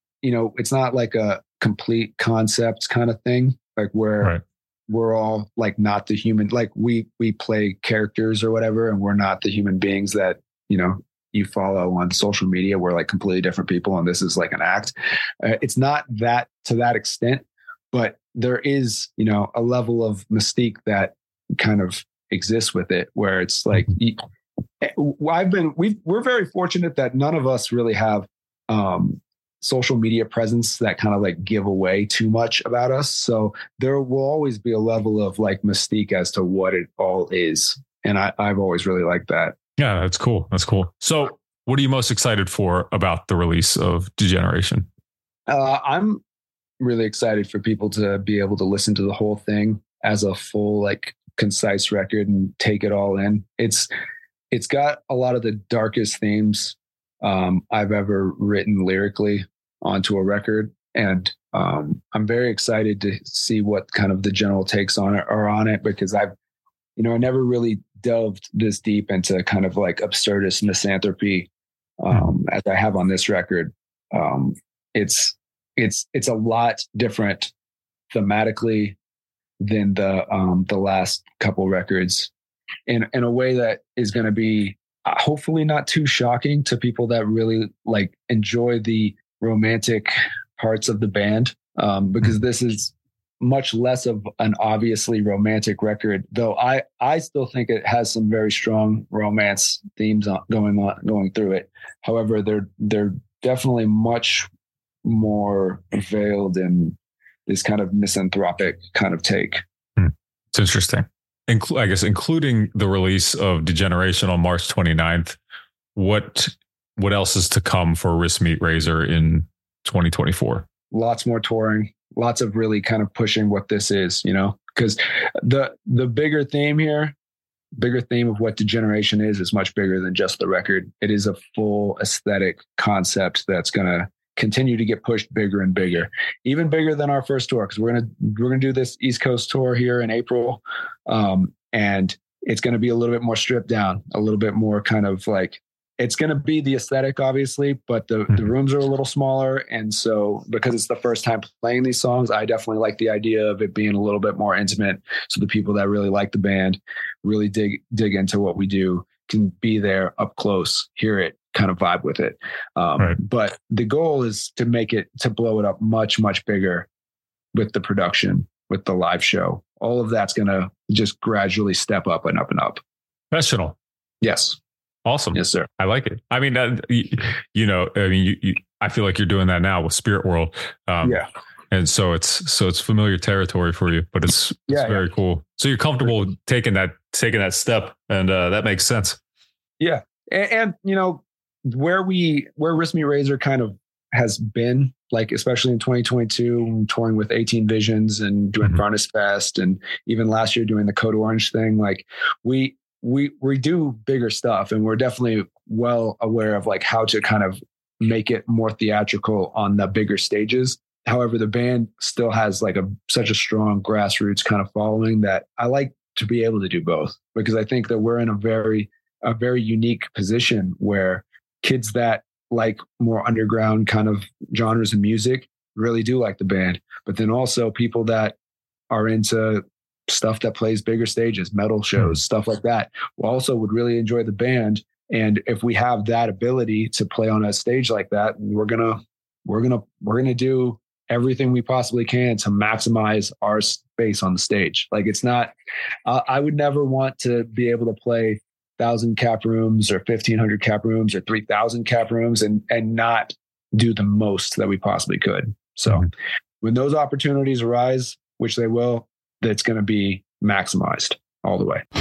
like a complete concept kind of thing, like where we're all like not the human, like we play characters or whatever, and we're not the human beings that, you know, you follow on social media. We're like completely different people, and this is like an act. It's not that to that extent, but there is, you know, a level of mystique that kind of exists with it, where it's like, we're very fortunate that none of us really have social media presence that kind of like give away too much about us. So there will always be a level of like mystique as to what it all is. And I've always really liked that. Yeah, that's cool. That's cool. So what are you most excited for about the release of Degeneration? I'm really excited for people to be able to listen to the whole thing as a full, like, concise record and take it all in. It's got a lot of the darkest themes I've ever written lyrically onto a record. And I'm very excited to see what kind of the general takes on it, because I never really delved this deep into kind of like absurdist misanthropy as I have on this record. It's a lot different thematically than the last couple records in a way that is going to be hopefully not too shocking to people that really like enjoy the romantic parts of the band, because this is much less of an obviously romantic record, though I still think it has some very strong romance themes going through it. However, they're definitely much more veiled in this kind of misanthropic kind of take. It's interesting. I guess including the release of Degeneration on March 29th, what else is to come for Wrist Meet Razor in 2024? Lots more touring, lots of really kind of pushing what this is, because the bigger theme of what Degeneration is much bigger than just the record. It is a full aesthetic concept that's going to continue to get pushed bigger and bigger, even bigger than our first tour, because we're gonna do this East Coast tour here in April, and it's going to be a little bit more stripped down, a little bit more kind of like, it's going to be the aesthetic, obviously, but the rooms are a little smaller. And so because it's the first time playing these songs, I definitely like the idea of it being a little bit more intimate. So the people that really like the band, really dig into what we do, can be there up close, hear it, kind of vibe with it. Right. But the goal is to blow it up much, much bigger with the production, with the live show. All of that's going to just gradually step up and up and up. Professional. Yes. Awesome. Yes, sir. I like it. I mean, I feel like you're doing that now with Spirit World. Yeah. And so it's familiar territory for you, but it's very cool. So you're comfortable taking that step, and that makes sense. Yeah. And where Wrist Meet Razor kind of has been, like, especially in 2022, touring with 18 Visions and doing Furnace Fest, and even last year doing the Code Orange thing, like we do bigger stuff, and we're definitely well aware of like how to kind of make it more theatrical on the bigger stages. However, the band still has like such a strong grassroots kind of following that I like to be able to do both, because I think that we're in a very unique position where kids that like more underground kind of genres of music really do like the band, but then also people that are into stuff that plays bigger stages, metal shows, stuff like that, also would really enjoy the band. And if we have that ability to play on a stage like that, we're gonna do everything we possibly can to maximize our space on the stage. Like, it's not, I would never want to be able to play 1,000 cap rooms or 1,500 cap rooms or 3,000 cap rooms and not do the most that we possibly could. So when those opportunities arise, which they will, that's going to be maximized all the way.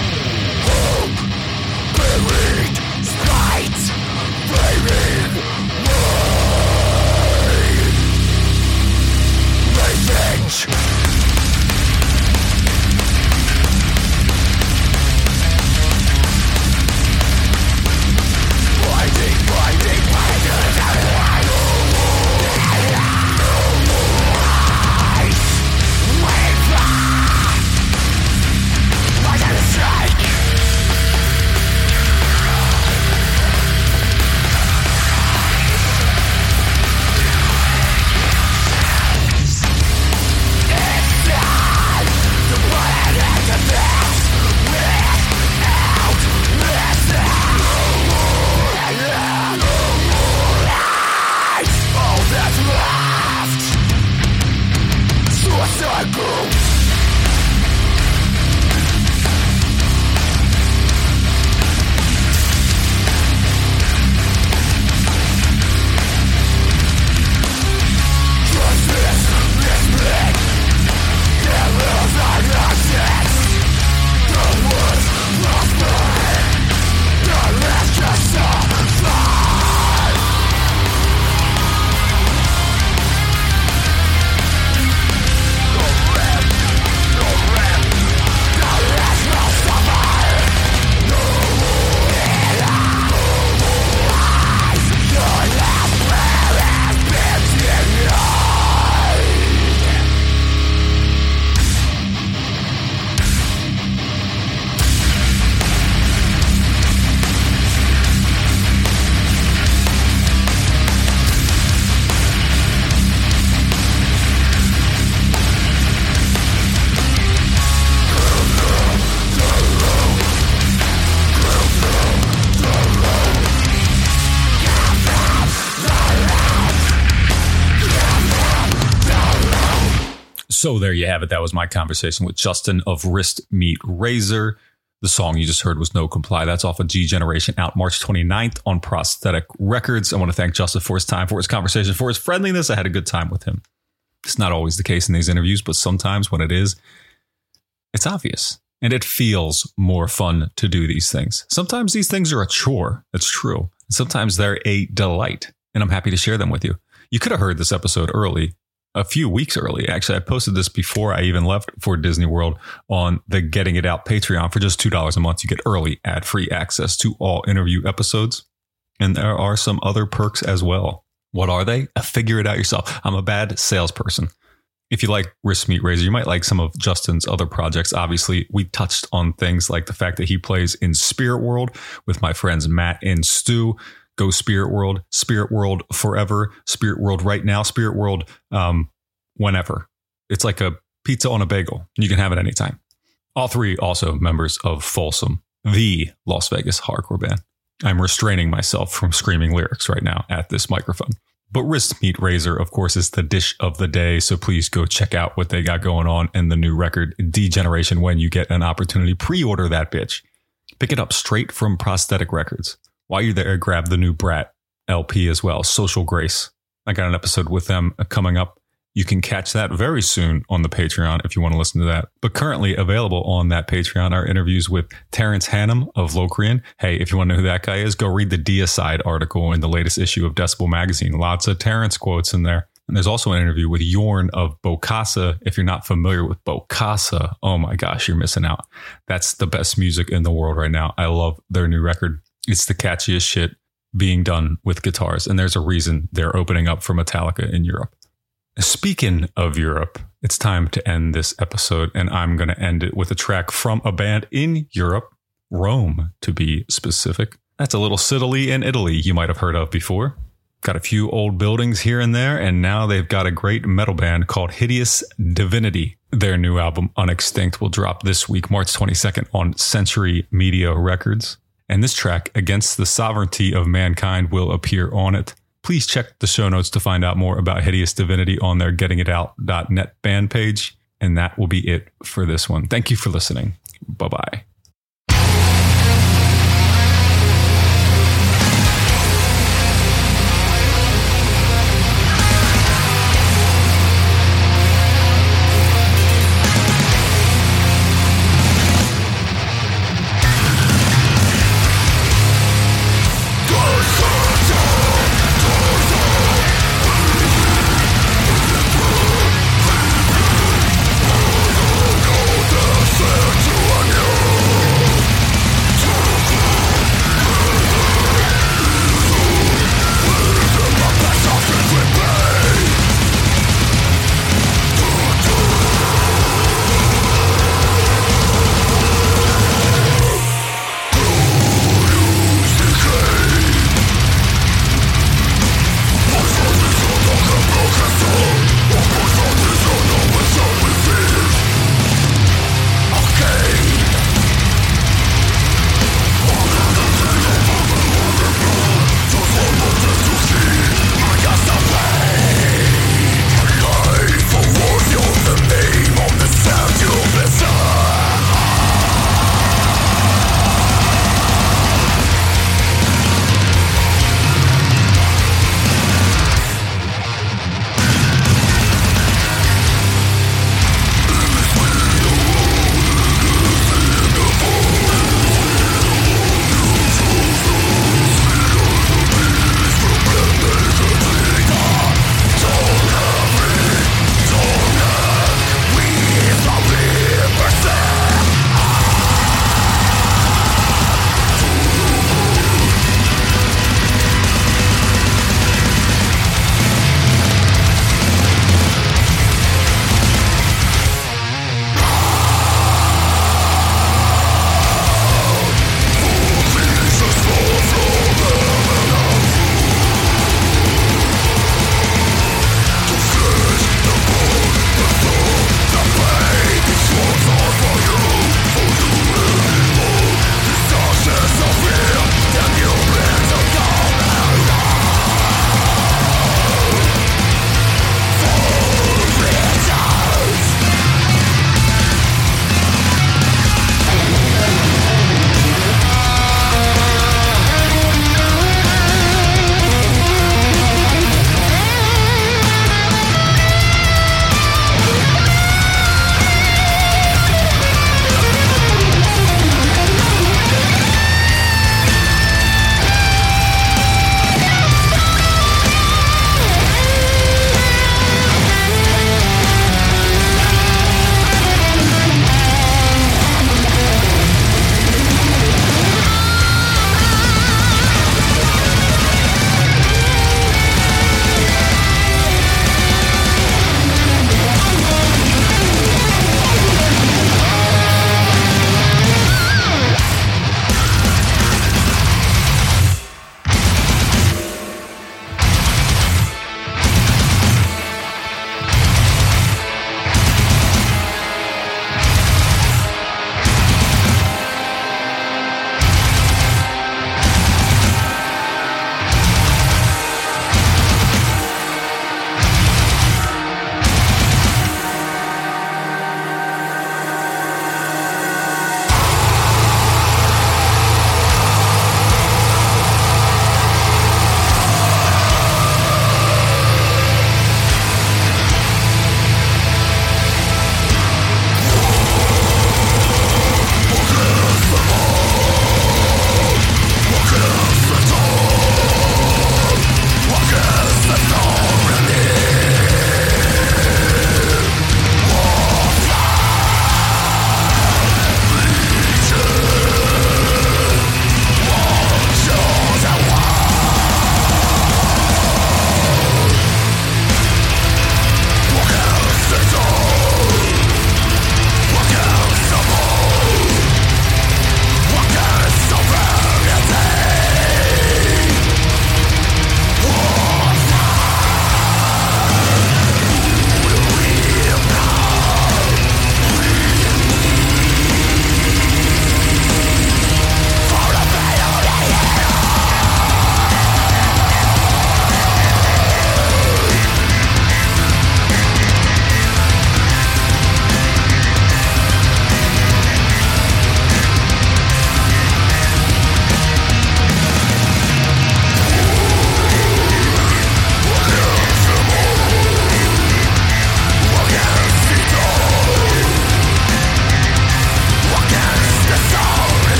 So there you have it. That was my conversation with Justin of Wrist Meet Razor. The song you just heard was No Comply. That's off of G Generation, out March 29th on Prosthetic Records. I want to thank Justin for his time, for his conversation, for his friendliness. I had a good time with him. It's not always the case in these interviews, but sometimes when it is, it's obvious. And it feels more fun to do these things. Sometimes these things are a chore. That's true. And sometimes they're a delight. And I'm happy to share them with you. You could have heard this episode early, a few weeks early. Actually, I posted this before I even left for Disney World on the Getting It Out Patreon. For just $2 a month, you get early ad-free access to all interview episodes. And there are some other perks as well. What are they? Figure it out yourself. I'm a bad salesperson. If you like Wrist Meet Razor, you might like some of Justin's other projects. Obviously, we touched on things like the fact that he plays in Spirit World with my friends Matt and Stu. Go Spirit World forever, Spirit World right now, Spirit World whenever. It's like a pizza on a bagel. You can have it anytime. All three also members of Folsom, the Las Vegas hardcore band. I'm restraining myself from screaming lyrics right now at this microphone. But Wrist Meet Razor, of course, is the dish of the day. So please go check out what they got going on in the new record, D-Generation, when you get an opportunity. Pre-order that bitch. Pick it up straight from Prosthetic Records. While you're there, grab the new Brat LP as well, Social Grace. I got an episode with them coming up. You can catch that very soon on the Patreon if you want to listen to that. But currently available on that Patreon are interviews with Terrence Hannum of Locrian. Hey, if you want to know who that guy is, go read the Deicide article in the latest issue of Decibel Magazine. Lots of Terrence quotes in there. And there's also an interview with Jorn of Bokassa. If you're not familiar with Bokassa, oh my gosh, you're missing out. That's the best music in the world right now. I love their new record. It's the catchiest shit being done with guitars. And there's a reason they're opening up for Metallica in Europe. Speaking of Europe, it's time to end this episode, and I'm going to end it with a track from a band in Europe, Rome to be specific. That's a little Sicily in Italy you might have heard of before. Got a few old buildings here and there, and now they've got a great metal band called Hideous Divinity. Their new album, Unextinct, will drop this week, March 22nd, on Century Media Records. And this track, Against the Sovereignty of Mankind, will appear on it. Please check the show notes to find out more about Hideous Divinity on their gettingitout.net band page. And that will be it for this one. Thank you for listening. Bye-bye. To a new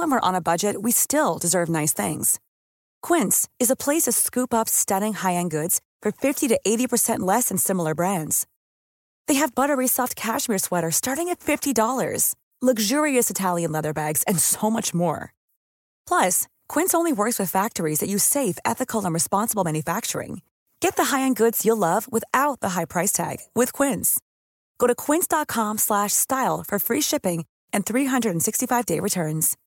when we're on a budget, we still deserve nice things. Quince is a place to scoop up stunning high-end goods for 50 to 80% less than similar brands. They have buttery soft cashmere sweaters starting at $50, luxurious Italian leather bags, and so much more. Plus, Quince only works with factories that use safe, ethical, and responsible manufacturing. Get the high-end goods you'll love without the high price tag with Quince. Go to quince.com/style for free shipping and 365-day returns.